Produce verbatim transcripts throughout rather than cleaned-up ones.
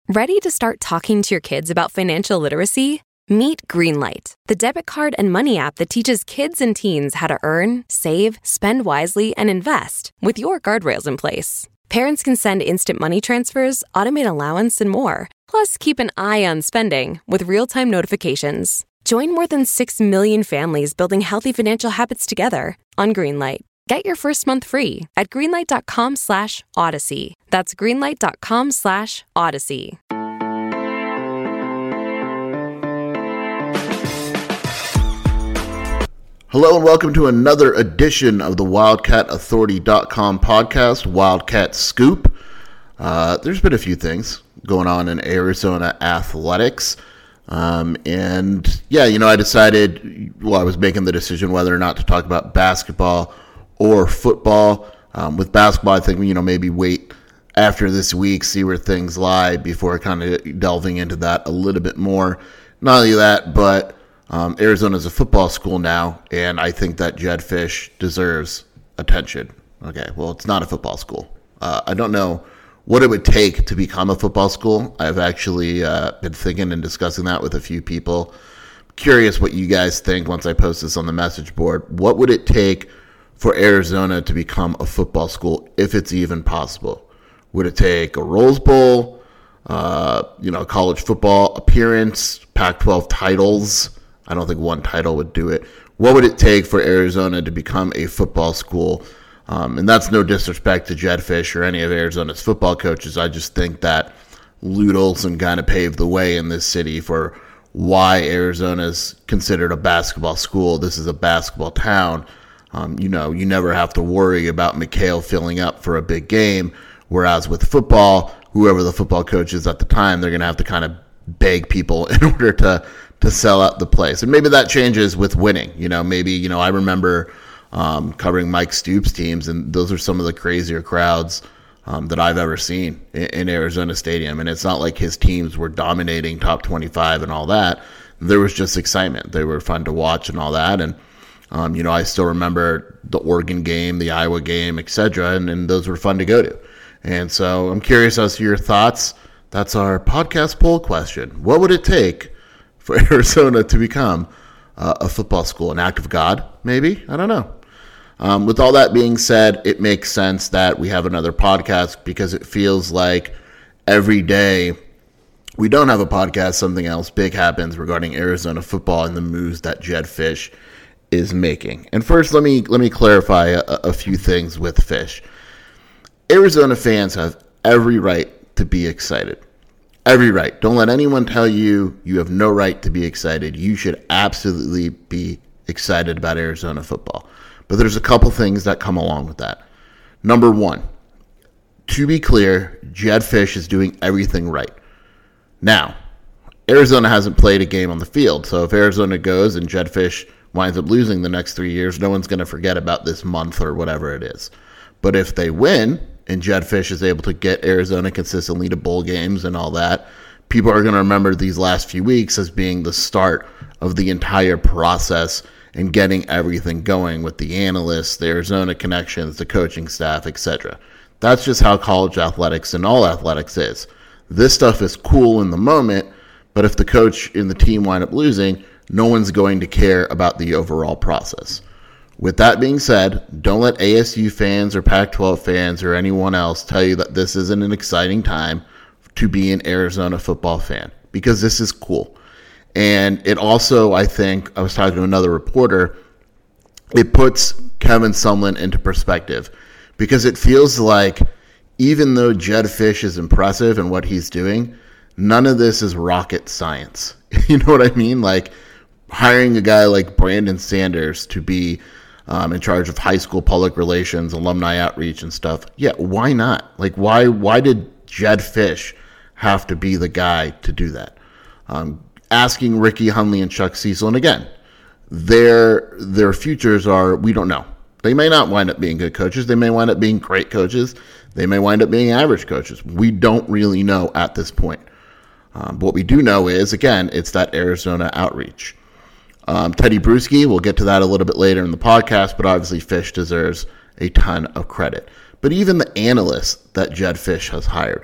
Ready to start talking to your kids about financial literacy? Meet Greenlight, the debit card and money app that teaches kids and teens how to earn, save, spend wisely, and invest with your guardrails in place. Parents can send instant money transfers, automate allowance, and more. Plus, keep an eye on spending with real-time notifications. Join more than six million families building healthy financial habits together on Greenlight. Get your first month free at greenlight.com slash odyssey. That's greenlight.com slash odyssey. Hello and welcome to another edition of the Wildcat Authority dot com podcast, Wildcat Scoop. Uh, there's been a few things going on in Arizona athletics. Um, and yeah, you know, I decided, well, I was making the decision whether or not to talk about basketball or football. Um, with basketball, I think, you know, maybe wait after this week, see where things lie before kind of delving into that a little bit more. Not only that, but um, Arizona is a football school now, and I think that Jedd Fisch deserves attention. Okay, well, it's not a football school. Uh, I don't know what it would take to become a football school. I've actually uh, been thinking and discussing that with a few people. Curious what you guys think once I post this on the message board. What would it take for Arizona to become a football school, if it's even possible? Would it take a Rose Bowl, uh, you know, college football appearance, Pac twelve titles? I don't think one title would do it. What would it take for Arizona to become a football school? Um, and that's no disrespect to Jedd Fisch or any of Arizona's football coaches. I just think that Lute Olson kind of paved the way in this city for why Arizona is considered a basketball school. This is a basketball town. Um, you know, you never have to worry about McHale filling up for a big game. Whereas with football, whoever the football coach is at the time, they're going to have to kind of beg people in order to, to sell out the place. And maybe that changes with winning. You know, maybe, you know, I remember um, covering Mike Stoops teams, and those are some of the crazier crowds um, that I've ever seen in, in Arizona Stadium. And it's not like his teams were dominating top twenty-five and all that. There was just excitement. They were fun to watch and all that. And Um, you know, I still remember the Oregon game, the Iowa game, et cetera, and, and those were fun to go to. And so I'm curious as to your thoughts. That's our podcast poll question. What would it take for Arizona to become uh, a football school? An act of God, maybe? I don't know. Um, with all that being said, it makes sense that we have another podcast because it feels like every day we don't have a podcast, something else big happens regarding Arizona football and the moves that Jedd Fisch is making. And first, let me let me clarify a, a few things with Fisch. Arizona fans have every right to be excited. Every right. Don't let anyone tell you you have no right to be excited. You should absolutely be excited about Arizona football. But there's a couple things that come along with that. Number one, to be clear, Jedd Fisch is doing everything right. Now, Arizona hasn't played a game on the field, so if Arizona goes and Jedd Fisch winds up losing the next three years, no one's going to forget about this month or whatever it is. But if they win and Jedd Fisch is able to get Arizona consistently to bowl games and all that, people are going to remember these last few weeks as being the start of the entire process and getting everything going with the analysts, the Arizona connections, the coaching staff, et cetera. That's just how college athletics and all athletics is. This stuff is cool in the moment, but if the coach and the team wind up losing, no one's going to care about the overall process. With that being said, don't let A S U fans or Pac twelve fans or anyone else tell you that this isn't an exciting time to be an Arizona football fan, because this is cool. And it also, I think, I was talking to another reporter, it puts Kevin Sumlin into perspective, because it feels like even though Jedd Fisch is impressive in what he's doing, none of this is rocket science. You know what I mean? Like hiring a guy like Brandon Sanders to be um, in charge of high school public relations, alumni outreach and stuff. Yeah, why not? Like, why why did Jedd Fisch have to be the guy to do that? Um, asking Ricky Hundley and Chuck Cecil, and again, their their futures are, we don't know. They may not wind up being good coaches. They may wind up being great coaches. They may wind up being average coaches. We don't really know at this point. Um, but what we do know is, again, it's that Arizona outreach. Um, Teddy Bruschi, we'll get to that a little bit later in the podcast, but obviously Fisch deserves a ton of credit. But even the analysts that Jedd Fisch has hired,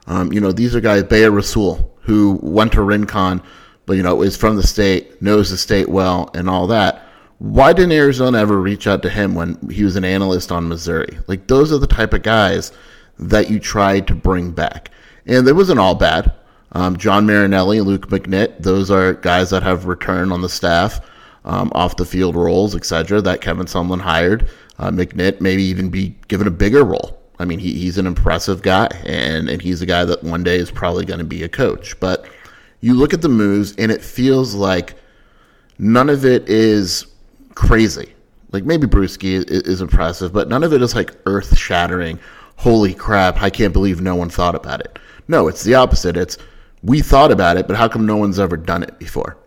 Um, you know, these are guys, Bea Rasul, who went to Rincon, but, you know, is from the state, knows the state well, and all that. Why didn't Arizona ever reach out to him when he was an analyst on Missouri? Like, those are the type of guys that you tried to bring back. And it wasn't all bad. Um, John Marinelli, Luke McNitt, those are guys that have returned on the staff, um, off the field roles, et cetera, that Kevin Sumlin hired. Uh, McNitt maybe even be given a bigger role. I mean, he, he's an impressive guy, and, and he's a guy that one day is probably going to be a coach. But you look at the moves, and it feels like none of it is crazy. Like, maybe Bruschi is, is impressive, but none of it is like earth-shattering. Holy crap, I can't believe no one thought about it. No, it's the opposite. It's, we thought about it, but how come no one's ever done it before?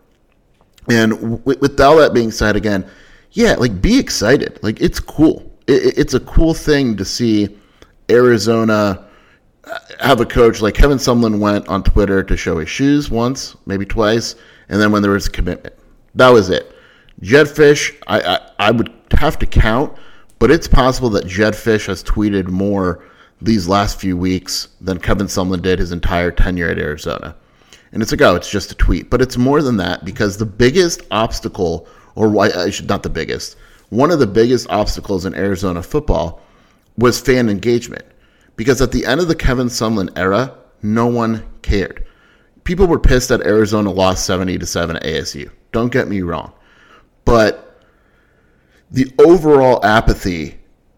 And with, with all that being said, again, yeah, like, be excited. Like, it's cool. It, it's a cool thing to see Arizona have a coach. Like, Kevin Sumlin went on Twitter to show his shoes once, maybe twice, and then when there was a commitment. That was it. Jedd Fisch, I, I, I would have to count, but it's possible that Jedd Fisch has tweeted more these last few weeks than Kevin Sumlin did his entire tenure at Arizona. And it's like, oh, it's just a tweet. But it's more than that, because the biggest obstacle, or why I should not the biggest, one of the biggest obstacles in Arizona football was fan engagement. Because at the end of the Kevin Sumlin era, no one cared. People were pissed that Arizona lost seventy to seven at A S U. Don't get me wrong. But the overall apathy,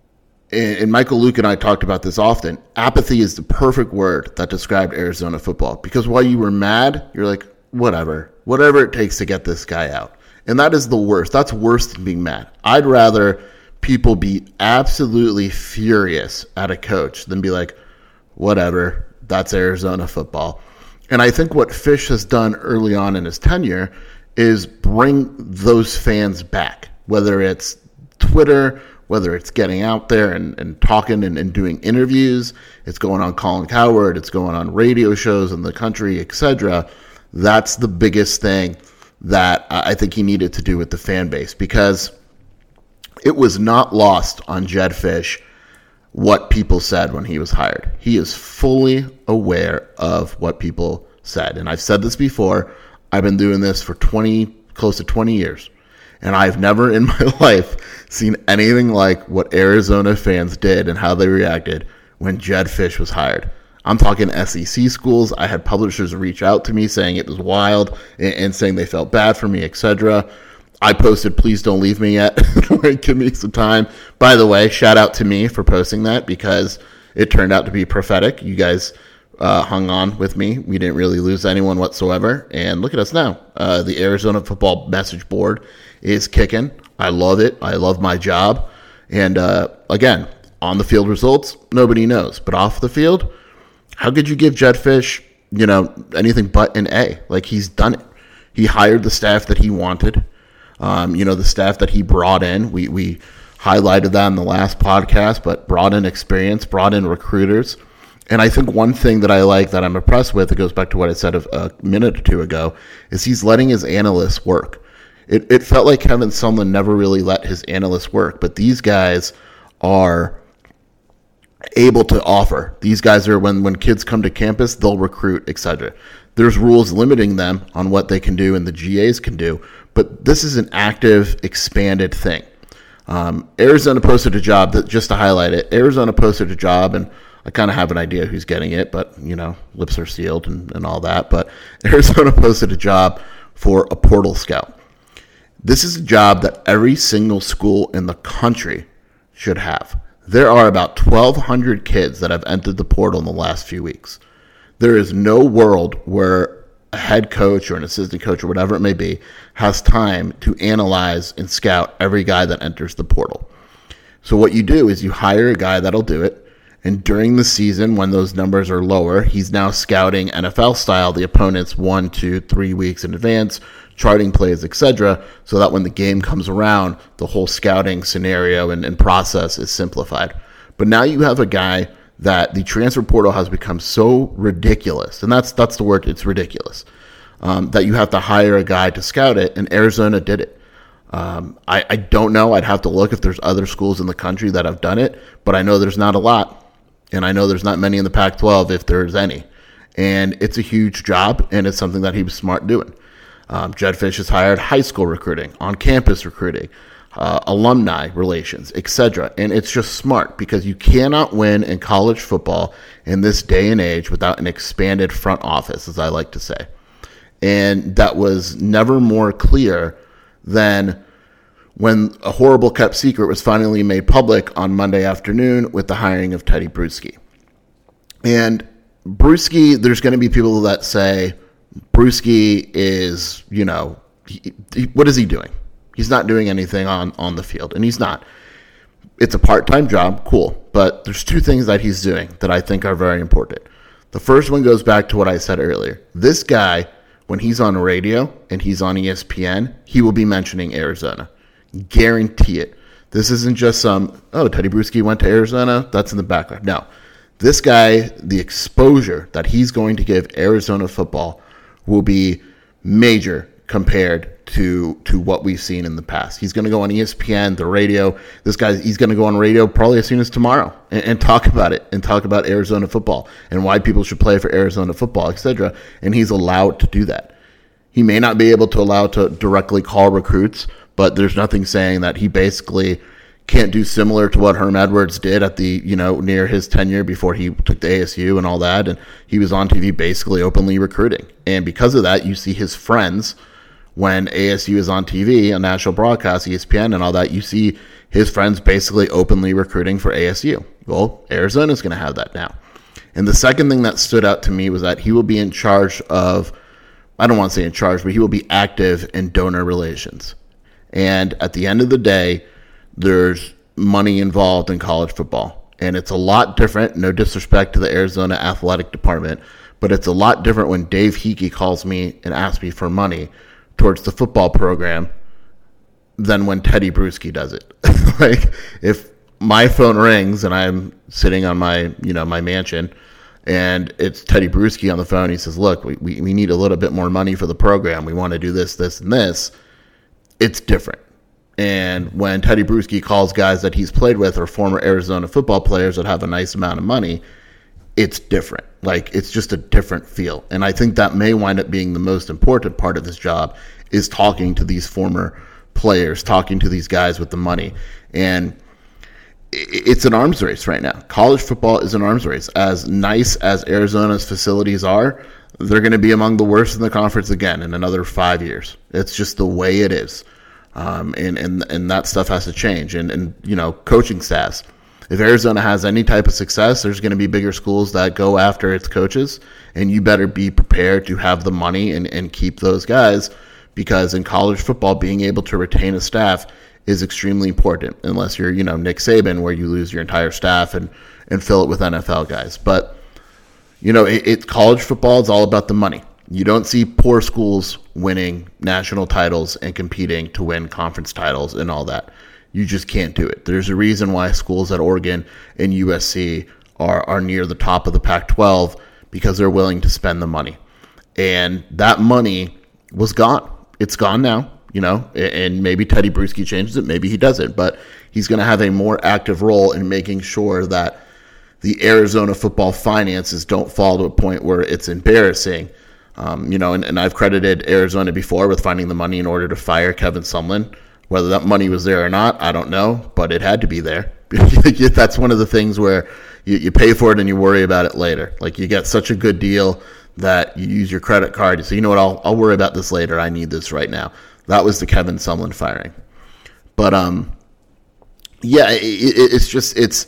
and Michael Luke and I talked about this often, apathy is the perfect word that described Arizona football. Because while you were mad, you're like, whatever, whatever it takes to get this guy out. And that is the worst. That's worse than being mad. I'd rather people be absolutely furious at a coach than be like, whatever, that's Arizona football. And I think what Fisch has done early on in his tenure is bring those fans back, whether it's Twitter, whether it's getting out there and, and talking and, and doing interviews, it's going on Colin Cowherd, it's going on radio shows in the country, et cetera. That's the biggest thing that I think he needed to do with the fan base, because it was not lost on Jedd Fisch what people said when he was hired. He is fully aware of what people said. And I've said this before. I've been doing this for twenty, close to twenty years. And I've never in my life seen anything like what Arizona fans did and how they reacted when Jedd Fisch was hired. I'm talking S E C schools. I had publishers reach out to me saying it was wild and, and saying they felt bad for me, et cetera. I posted, please don't leave me yet. Give me some time. By the way, shout out to me for posting that, because it turned out to be prophetic. You guys uh, hung on with me. We didn't really lose anyone whatsoever. And look at us now. Uh, the Arizona football message board is kicking. I love it. I love my job. And uh, again, on the field results, nobody knows. But off the field, how could you give Jedd Fisch, you know, anything but an A? Like, he's done it. He hired the staff that he wanted. Um, you know, the staff that he brought in. We we highlighted that in the last podcast, but brought in experience, brought in recruiters. And I think one thing that I like, that I'm impressed with, it goes back to what I said a minute or two ago, is he's letting his analysts work. It it felt like Kevin Sumlin never really let his analysts work, but these guys are able to offer. These guys are, when, when kids come to campus, they'll recruit, et cetera. There's rules limiting them on what they can do and the G As can do, but this is an active, expanded thing. Um, Arizona posted a job, that, just to highlight it, Arizona posted a job, and I kind of have an idea who's getting it, but, you know, lips are sealed and, and all that. But Arizona posted a job for a portal scout. This is a job that every single school in the country should have. There are about twelve hundred kids that have entered the portal in the last few weeks. There is no world where a head coach or an assistant coach or whatever it may be has time to analyze and scout every guy that enters the portal. So what you do is you hire a guy that'll do it. And during the season, when those numbers are lower, he's now scouting N F L style the opponents one, two, three weeks in advance, charting plays, et cetera, so that when the game comes around, the whole scouting scenario and, and process is simplified. But now you have a guy that the transfer portal has become so ridiculous, and that's that's the word, it's ridiculous, um, that you have to hire a guy to scout it, and Arizona did it. Um, I, I don't know. I'd have to look if there's other schools in the country that have done it, but I know there's not a lot. And I know there's not many in the Pac twelve, if there's any. And it's a huge job, and it's something that he was smart doing. Um, Jedd Fisch has hired high school recruiting, on-campus recruiting, uh, alumni relations, et cetera. And it's just smart because you cannot win in college football in this day and age without an expanded front office, as I like to say. And that was never more clear than when a horrible kept secret was finally made public on Monday afternoon with the hiring of Tedy Bruschi. And Bruschi, there's going to be people that say Bruschi is, you know, he, he, what is he doing? He's not doing anything on, on the field, and he's not. It's a part-time job, cool, but there's two things that he's doing that I think are very important. The first one goes back to what I said earlier. This guy, when he's on radio and he's on E S P N, he will be mentioning Arizona. Guarantee it. This isn't just some, oh, Tedy Bruschi went to Arizona, that's in the background. No. This guy, the exposure that he's going to give Arizona football will be major compared to to what we've seen in the past. He's going to go on E S P N, the radio. This guy, he's going to go on radio probably as soon as tomorrow and, and talk about it and talk about Arizona football and why people should play for Arizona football, et cetera. And he's allowed to do that. He may not be able to allow to directly call recruits, but there's nothing saying that he basically can't do similar to what Herm Edwards did at the, you know, near his tenure before he took the A S U and all that. And he was on T V basically openly recruiting. And because of that, you see his friends when A S U is on T V, on national broadcast, E S P N and all that, you see his friends basically openly recruiting for A S U. Well, Arizona's going to have that now. And the second thing that stood out to me was that he will be in charge of, I don't want to say in charge, but he will be active in donor relations. And at the end of the day, there's money involved in college football. And it's a lot different, no disrespect to the Arizona athletic department, but it's a lot different when Dave Hickey calls me and asks me for money towards the football program than when Tedy Bruschi does it. Like, if my phone rings and I'm sitting on my, you know, my mansion and it's Tedy Bruschi on the phone, he says, look, we, we, we need a little bit more money for the program. We want to do this, this, and this. It's different. And when Tedy Bruschi calls guys that he's played with or former Arizona football players that have a nice amount of money, it's different. Like, it's just a different feel. And I think that may wind up being the most important part of his job, is talking to these former players, talking to these guys with the money. And it's an arms race right now. College football is an arms race. As nice as Arizona's facilities are, they're going to be among the worst in the conference again in another five years. It's just the way it is. Um, and, and, and that stuff has to change. And, and, you know, coaching staffs. If Arizona has any type of success, there's going to be bigger schools that go after its coaches, and you better be prepared to have the money and, and keep those guys, because in college football, being able to retain a staff is extremely important, unless you're, you know, Nick Saban, where you lose your entire staff and, and fill it with N F L guys. But, you know, it, it college football is all about the money. You don't see poor schools winning national titles and competing to win conference titles and all that. You just can't do it. There's a reason why schools at Oregon and U S C are, are near the top of the Pac twelve, because they're willing to spend the money. And that money was gone. It's gone now, you know, and maybe Tedy Bruschi changes it. Maybe he doesn't. But he's going to have a more active role in making sure that the Arizona football finances don't fall to a point where it's embarrassing. Um, you know, and, and I've credited Arizona before with finding the money in order to fire Kevin Sumlin. Whether that money was there or not, I don't know, but it had to be there. That's one of the things where you, you pay for it and you worry about it later. Like, you get such a good deal that you use your credit card. You say, you know what, I'll, I'll worry about this later. I need this right now. That was the Kevin Sumlin firing. But, um, yeah, it, it, it's just, it's,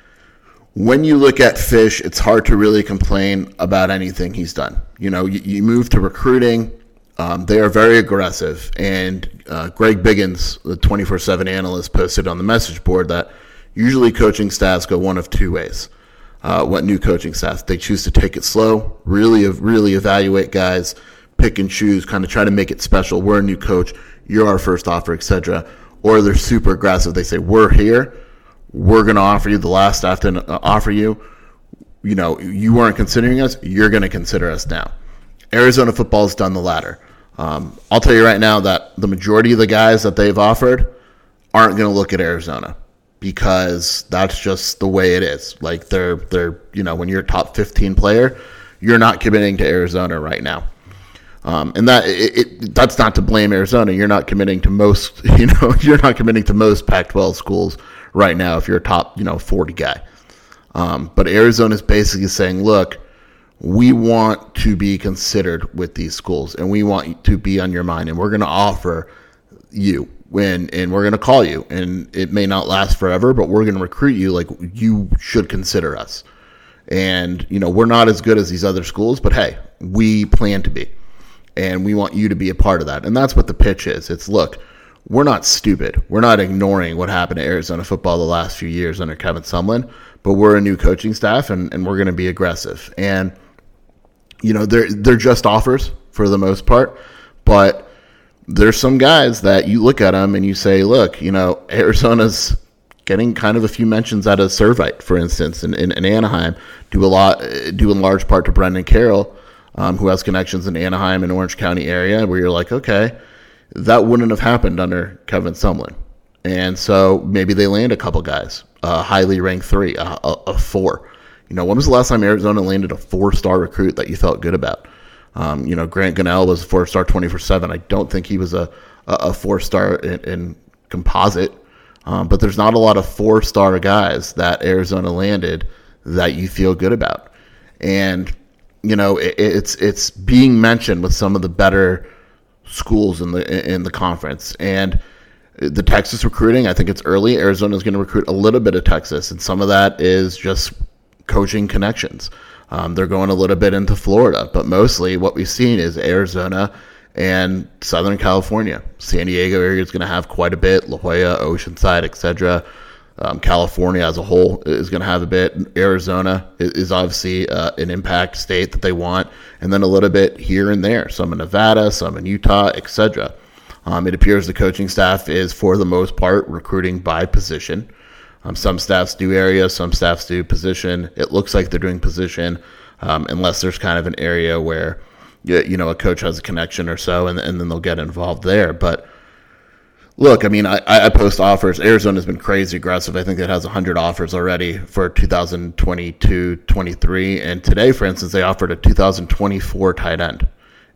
when you look at Fisch, it's hard to really complain about anything he's done. You know, you, you move to recruiting. Um, they are very aggressive, and uh, Greg Biggins, the twenty-four seven analyst, posted on the message board that usually coaching staffs go one of two ways. Uh, what new coaching staffs? They choose to take it slow, really, really evaluate guys, pick and choose, kind of try to make it special. We're a new coach, you're our first offer, et cetera. Or they're super aggressive. They say, we're here, we're going to offer you the last staff to offer you. You know, you weren't considering us, you're going to consider us now. Arizona football has done the latter. Um, I'll tell you right now that the majority of the guys that they've offered aren't going to look at Arizona, because that's just the way it is. Like, they're, they're, you know, when you're a top fifteen player, you're not committing to Arizona right now. Um, and that it, it, that's not to blame Arizona. You're not committing to most, you know, you're not committing to most Pac twelve schools right now if you're a top, you know, forty guy. Um, but Arizona is basically saying, look, we want to be considered with these schools, and we want to be on your mind, and we're going to offer you when, and we're going to call you, and it may not last forever, but we're going to recruit you like you should consider us. And, you know, we're not as good as these other schools, but hey, we plan to be. And we want you to be a part of that. And that's what the pitch is. It's, look, we're not stupid. We're not ignoring what happened to Arizona football the last few years under Kevin Sumlin, but we're a new coaching staff, and, and we're going to be aggressive. And, you know, they're, they're just offers for the most part, but there's some guys that you look at them and you say, look, you know, Arizona's getting kind of a few mentions out of Servite, for instance, in, in, in Anaheim, due a lot, due in large part to Brendan Carroll, Um, who has connections in Anaheim and Orange County area, where you're like, okay, that wouldn't have happened under Kevin Sumlin. And so maybe they land a couple guys, uh, highly ranked three, a, a, a four. You know, when was the last time Arizona landed a four-star recruit that you felt good about? Um, you know, Grant Gunnell was a four-star twenty-four seven. I don't think he was a, a four-star in, in composite. Um, but there's not a lot of four-star guys that Arizona landed that you feel good about. And you know, it, it's it's being mentioned with some of the better schools in the in the conference. And the Texas recruiting, I think it's early. Arizona is going to recruit a little bit of Texas, and some of that is just coaching connections. Um, they're going a little bit into Florida, but mostly what we've seen is Arizona and Southern California. San Diego area is going to have quite a bit. La Jolla, Oceanside, et cetera. Um, California as a whole is going to have a bit. Arizona is, is obviously uh, an impact state that they want, and then a little bit here and there. Some in Nevada, some in Utah, et cetera. Um, it appears the coaching staff is, for the most part, recruiting by position. Um, some staffs do area, some staffs do position. It looks like they're doing position, um, unless there's kind of an area where you know a coach has a connection or so, and, and then they'll get involved there. But look, I mean, I, I post offers. Arizona's been crazy aggressive. I think it has one hundred offers already for two thousand twenty-two twenty-three. And today, for instance, they offered a two thousand twenty-four tight end.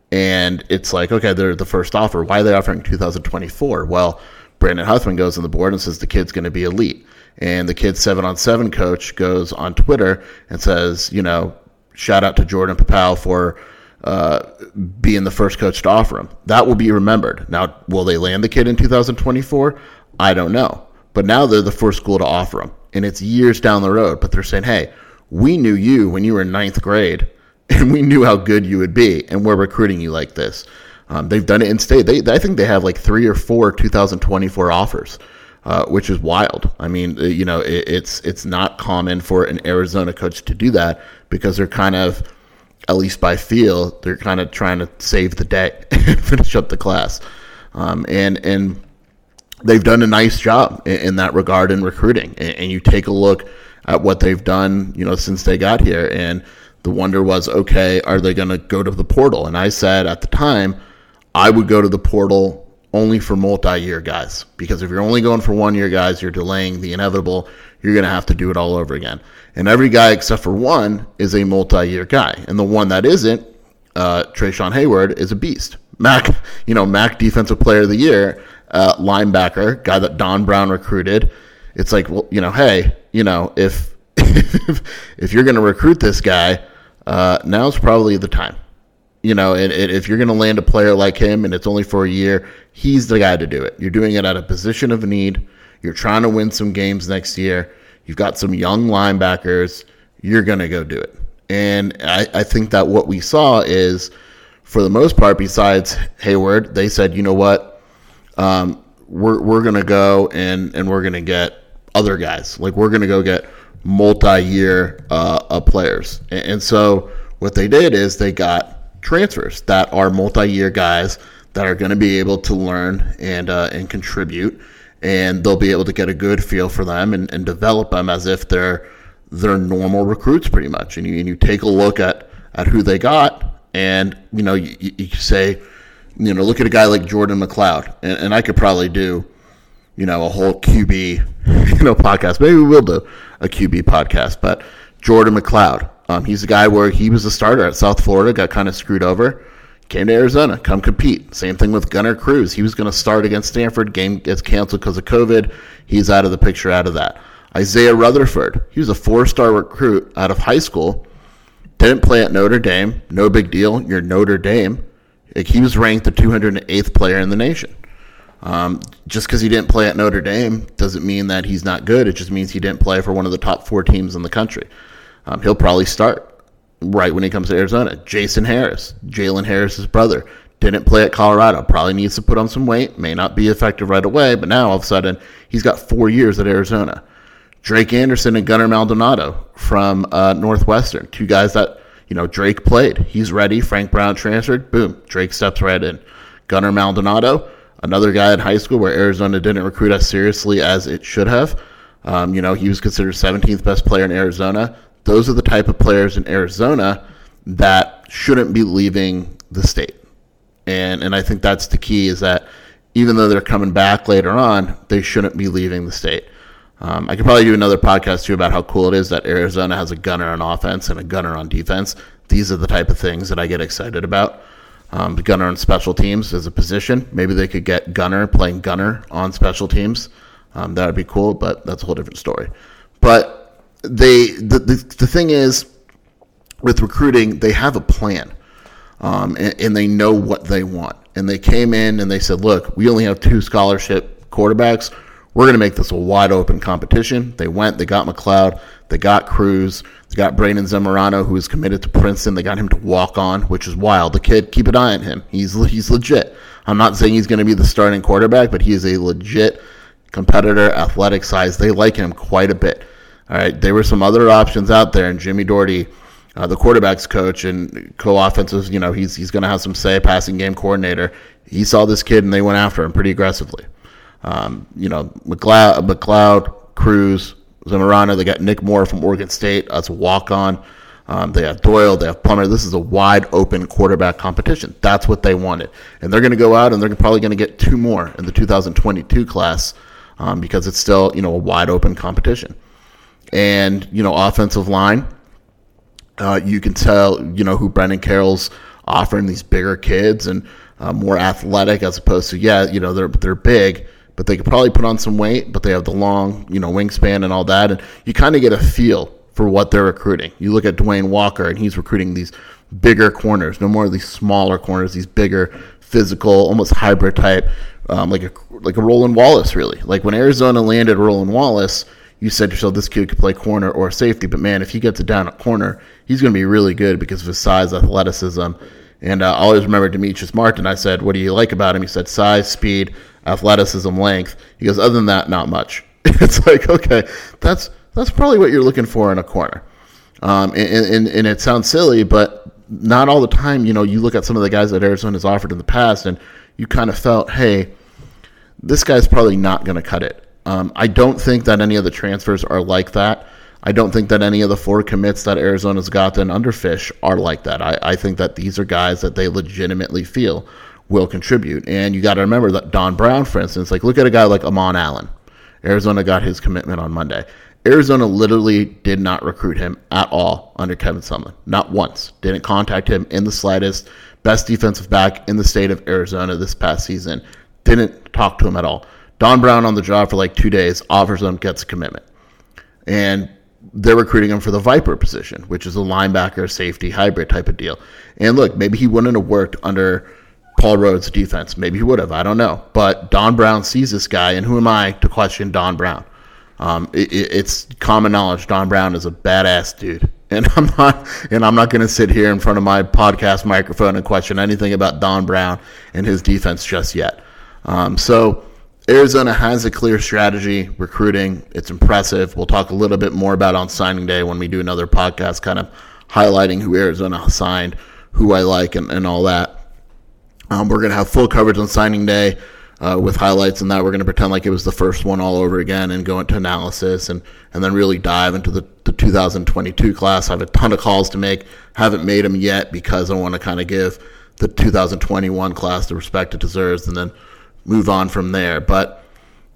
And it's like, okay, they're the first offer. Why are they offering two thousand twenty-four? Well, Brandon Huthman goes on the board and says the kid's going to be elite. And the kid's seven-on-seven coach goes on Twitter and says, you know, shout out to Jordan Papal for uh, being the first coach to offer him. That will be remembered. Now, will they land the kid in two thousand twenty-four? I don't know. But now they're the first school to offer him. And it's years down the road. But they're saying, hey, we knew you when you were in ninth grade, and we knew how good you would be, and we're recruiting you like this. Um, they've done it in state. They, I think they have like three or four two thousand twenty-four offers, uh, which is wild. I mean, you know, it, it's it's not common for an Arizona coach to do that because they're kind of, at least by feel, they're kind of trying to save the day and finish up the class. Um, and and they've done a nice job in, in that regard in recruiting. And, and you take a look at what they've done, you know, since they got here, and the wonder was, okay, are they going to go to the portal? And I said at the time, I would go to the portal only for multi-year guys, because if you're only going for one-year guys, you're delaying the inevitable. You're going to have to do it all over again. And every guy except for one is a multi-year guy. And the one that isn't, uh, Trayshawn Hayward, is a beast. Mac, you know, Mac Defensive Player of the Year, uh, linebacker, guy that Don Brown recruited. It's like, well, you know, hey, you know, if if, if you're going to recruit this guy, uh, now's probably the time. You know, and, and if you're going to land a player like him and it's only for a year, he's the guy to do it. You're doing it at a position of need. You're trying to win some games next year. You've got some young linebackers. You're going to go do it. And I, I think that what we saw is, for the most part, besides Hayward, they said, you know what, um, we're we're going to go and, and we're going to get other guys. Like, we're going to go get multi-year uh, uh, players. And, and so what they did is they got transfers that are multi-year guys that are going to be able to learn and uh, and contribute, and they'll be able to get a good feel for them and, and develop them as if they're they're normal recruits pretty much. And you, and you take a look at, at who they got, and you know you, you say, you know, look at a guy like Jordan McLeod, and, and I could probably do, you know, a whole Q B, you know, podcast. Maybe we will do a Q B podcast, but Jordan McLeod. Um, he's a guy where he was a starter at South Florida, got kind of screwed over, came to Arizona, come compete. Same thing with Gunnar Cruz. He was going to start against Stanford. Game gets canceled because of COVID. He's out of the picture out of that. Isaiah Rutherford, he was a four-star recruit out of high school. Didn't play at Notre Dame. No big deal. You're Notre Dame. Like, he was ranked the two hundred eighth player in the nation. Um, just because he didn't play at Notre Dame doesn't mean that he's not good. It just means he didn't play for one of the top four teams in the country. Um, he'll probably start right when he comes to Arizona. Jason Harris, Jalen Harris's brother, didn't play at Colorado. Probably needs to put on some weight. May not be effective right away, but now all of a sudden he's got four years at Arizona. Drake Anderson and Gunnar Maldonado from uh, Northwestern, two guys that, you know, Drake played. He's ready. Frank Brown transferred. Boom. Drake steps right in. Gunnar Maldonado, another guy in high school where Arizona didn't recruit as seriously as it should have. Um, you know, he was considered seventeenth best player in Arizona. Those are the type of players in Arizona that shouldn't be leaving the state. And and I think that's the key, is that even though they're coming back later on, they shouldn't be leaving the state. Um, I could probably do another podcast, too, about how cool it is that Arizona has a gunner on offense and a gunner on defense. These are the type of things that I get excited about. Um, the gunner on special teams as a position. Maybe they could get gunner playing gunner on special teams. Um, that would be cool, but that's a whole different story. But they the, the, the thing is, with recruiting, they have a plan, um, and, and they know what they want. And they came in and they said, look, we only have two scholarship quarterbacks. We're going to make this a wide open competition. They went, they got McLeod, they got Cruz, they got Brandon Zamorano, who is committed to Princeton. They got him to walk on, which is wild. The kid, keep an eye on him. He's he's legit. I'm not saying he's going to be the starting quarterback, but he is a legit competitor, athletic size. They like him quite a bit. All right, there were some other options out there, and Jimmy Doherty, uh, the quarterback's coach and co-offensive, you know, he's he's going to have some say, passing game coordinator. He saw this kid, and they went after him pretty aggressively. Um, you know, McLeod, McLeod, Cruz, Zamorano. They got Nick Moore from Oregon State as a walk-on. Um, they have Doyle. They have Plummer. This is a wide-open quarterback competition. That's what they wanted. And they're going to go out, and they're probably going to get two more in the two thousand twenty-two class um, because it's still, you know, a wide-open competition. And, you know, offensive line, uh, you can tell, you know, who Brendan Carroll's offering these bigger kids and uh, more athletic as opposed to, yeah, you know, they're they're big, but they could probably put on some weight, but they have the long, you know, wingspan and all that. And you kind of get a feel for what they're recruiting. You look at Dwayne Walker, and he's recruiting these bigger corners, no more of these smaller corners, these bigger, physical, almost hybrid type, um, like a like a Roland Wallace, really. Like when Arizona landed Roland Wallace, you said to yourself, this kid could play corner or safety. But, man, if he gets it down at corner, he's going to be really good because of his size, athleticism. And uh, I always remember Demetrius Martin. I said, what do you like about him? He said size, speed, athleticism, length. He goes, other than that, not much. It's like, okay, that's that's probably what you're looking for in a corner. Um, and, and, and it sounds silly, but not all the time. You know, you look at some of the guys that Arizona has offered in the past, and you kind of felt, hey, this guy's probably not going to cut it. Um, I don't think that any of the transfers are like that. I don't think that any of the four commits that Arizona's gotten under Fish are like that. I, I think that these are guys that they legitimately feel will contribute. And you got to remember that Don Brown, for instance, like look at a guy like Amon Allen. Arizona got his commitment on Monday. Arizona literally did not recruit him at all under Kevin Sumlin. Not once. Didn't contact him in the slightest. Best defensive back in the state of Arizona this past season. Didn't talk to him at all. Don Brown on the job for like two days, offers him, gets a commitment. And they're recruiting him for the Viper position, which is a linebacker, safety, hybrid type of deal. And look, maybe he wouldn't have worked under Paul Rhodes' defense. Maybe he would have. I don't know. But Don Brown sees this guy, and who am I to question Don Brown? Um, it, it's common knowledge Don Brown is a badass dude. And I'm not and I'm not going to sit here in front of my podcast microphone and question anything about Don Brown and his defense just yet. Um, so Arizona has a clear strategy, recruiting. It's impressive. We'll talk a little bit more about on signing day when we do another podcast kind of highlighting who Arizona signed, who I like, and, and all that. Um, we're going to have full coverage on signing day uh, with highlights and that. We're going to pretend like it was the first one all over again and go into analysis and, and then really dive into the, the two thousand twenty-two class. I have a ton of calls to make. Haven't made them yet because I want to kind of give the two thousand twenty-one class the respect it deserves and then move on from there. But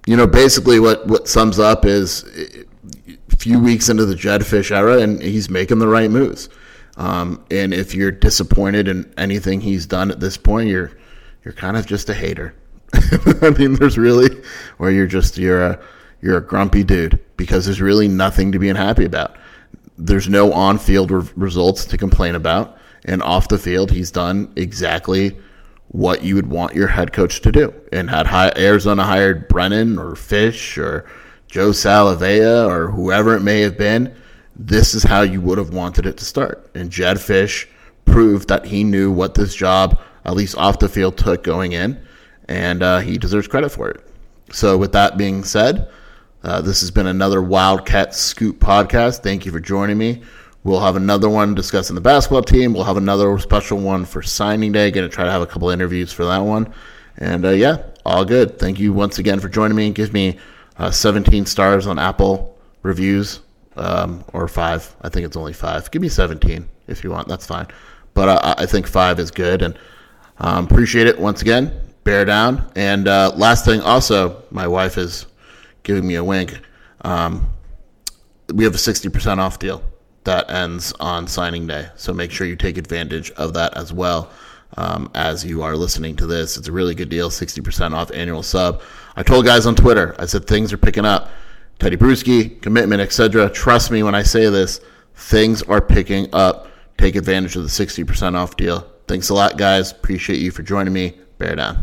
you know, basically what, what sums up is a few weeks into the Jedd Fisch era, and he's making the right moves. Um, and if you're disappointed in anything he's done at this point, you're you're kind of just a hater. I mean, there's really, or you're just you're a you're a grumpy dude because there's really nothing to be unhappy about. There's no on-field re- results to complain about, and off the field, he's done exactly what you would want your head coach to do. And had high, Arizona hired Brennan or Fish or Joe Salavea or whoever it may have been, this is how you would have wanted it to start. And Jedd Fisch proved that he knew what this job, at least off the field, took going in, and uh, he deserves credit for it. So with that being said, uh, this has been another Wildcat Scoop podcast. Thank you for joining me. We'll have another one discussing the basketball team. We'll have another special one for signing day. Going to try to have a couple interviews for that one. And uh, yeah, all good. Thank you once again for joining me. Give me uh, seventeen stars on Apple reviews. Um, or five. I think it's only five. Give me seventeen if you want. That's fine. But uh, I think five is good. And um, appreciate it once again. Bear down. And uh, last thing also, my wife is giving me a wink. Um, we have a sixty percent off deal that ends on signing day. So make sure you take advantage of that as well um, as you are listening to this. It's a really good deal, sixty percent off annual sub. I told guys on Twitter, I said things are picking up. Teddy Bruschi, commitment, et cetera. Trust me when I say this, things are picking up. Take advantage of the sixty percent off deal. Thanks a lot, guys. Appreciate you for joining me. Bear down.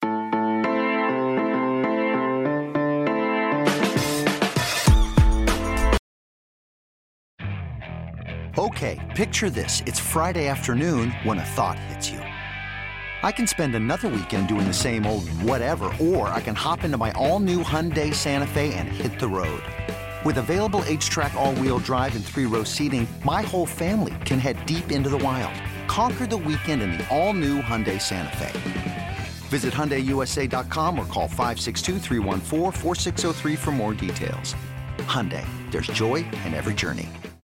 Okay, picture this. It's Friday afternoon when a thought hits you. I can spend another weekend doing the same old whatever, or I can hop into my all-new Hyundai Santa Fe and hit the road. With available H-Track all-wheel drive and three-row seating, my whole family can head deep into the wild. Conquer the weekend in the all-new Hyundai Santa Fe. Visit Hyundai U S A dot com or call five six two, three one four, four six zero three for more details. Hyundai, there's joy in every journey.